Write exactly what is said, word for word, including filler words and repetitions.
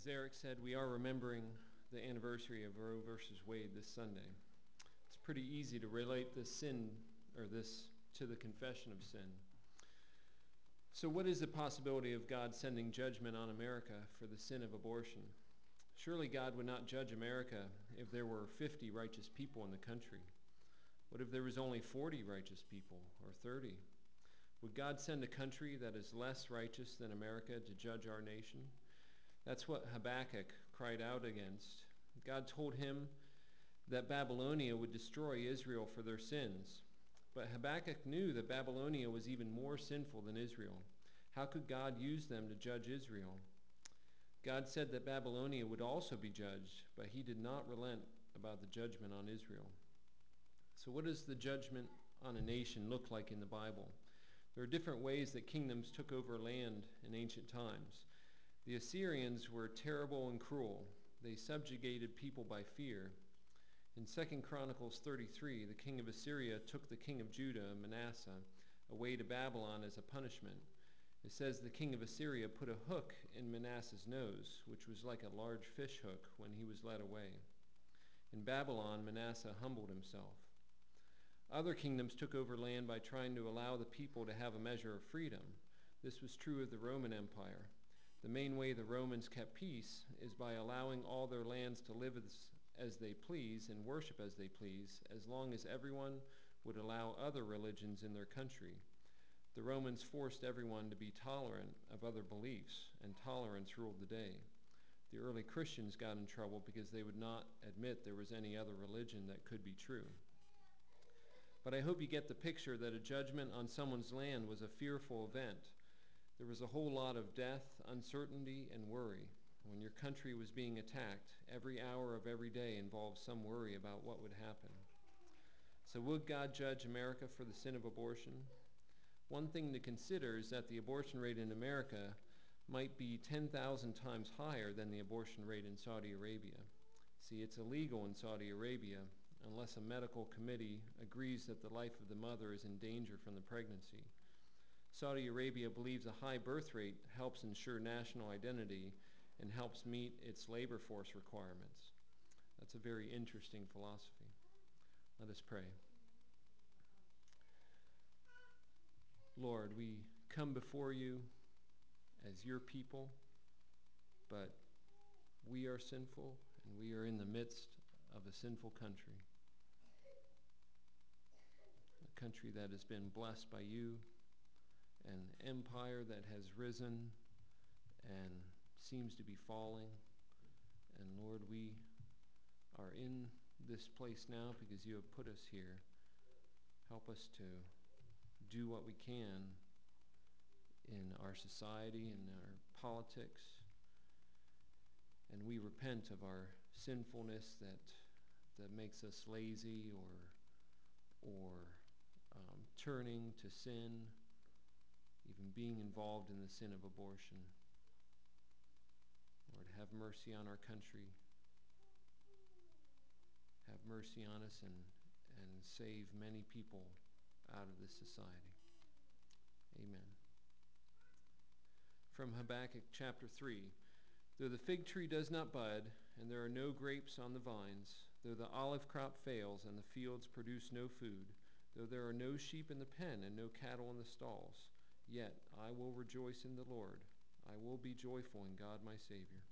As Eric said, we are remembering the anniversary of Roe versus Wade this Sunday. It's pretty easy to relate this sin, or this, to the confession of sin. So what is the possibility of God sending judgment on America for the sin of abortion? Surely God would not judge America if there were fifty righteous people in the country. What if there was only forty righteous people, or thirty? Would God send a country that is less righteous than America to judge our nation? That's what Habakkuk cried out against. God told him that Babylonia would destroy Israel for their sins. But Habakkuk knew that Babylonia was even more sinful than Israel. How could God use them to judge Israel? God said that Babylonia would also be judged, but he did not relent about the judgment on Israel. So what does the judgment on a nation look like in the Bible? There are different ways that kingdoms took over land in ancient times. The Assyrians were terrible and cruel. They subjugated people by fear. In Second Chronicles thirty-three, the king of Assyria took the king of Judah, Manasseh, away to Babylon as a punishment. It says the king of Assyria put a hook in Manasseh's nose, which was like a large fish hook when he was led away. In Babylon, Manasseh humbled himself. Other kingdoms took over land by trying to allow the people to have a measure of freedom. This was true of the Roman Empire. The main way the Romans kept peace is by allowing all their lands to live as, as they please and worship as they please, as long as everyone would allow other religions in their country. The Romans forced everyone to be tolerant of other beliefs, and tolerance ruled the day. The early Christians got in trouble because they would not admit there was any other religion that could be true. But I hope you get the picture that a judgment on someone's land was a fearful event. There was a whole lot of death, uncertainty, and worry. When your country was being attacked, every hour of every day involved some worry about what would happen. So would God judge America for the sin of abortion? One thing to consider is that the abortion rate in America might be ten thousand times higher than the abortion rate in Saudi Arabia. See, it's illegal in Saudi Arabia unless a medical committee agrees that the life of the mother is in danger from the pregnancy. Saudi Arabia believes a high birth rate helps ensure national identity and helps meet its labor force requirements. That's a very interesting philosophy. Let us pray. Lord, we come before you as your people, but we are sinful and we are in the midst of a sinful country. A country that has been blessed by you, an empire that has risen and seems to be falling. And Lord, we are in this place now because you have put us here. Help us to do what we can in our society, in our politics. And we repent of our sinfulness that that makes us lazy or or um, turning to sin, even being involved in the sin of abortion. Lord, have mercy on our country. Have mercy on us and, and save many people out of this society. Amen. From Habakkuk chapter three. Though the fig tree does not bud, and there are no grapes on the vines, though the olive crop fails and the fields produce no food, though there are no sheep in the pen and no cattle in the stalls, yet I will rejoice in the Lord. I will be joyful in God my Savior.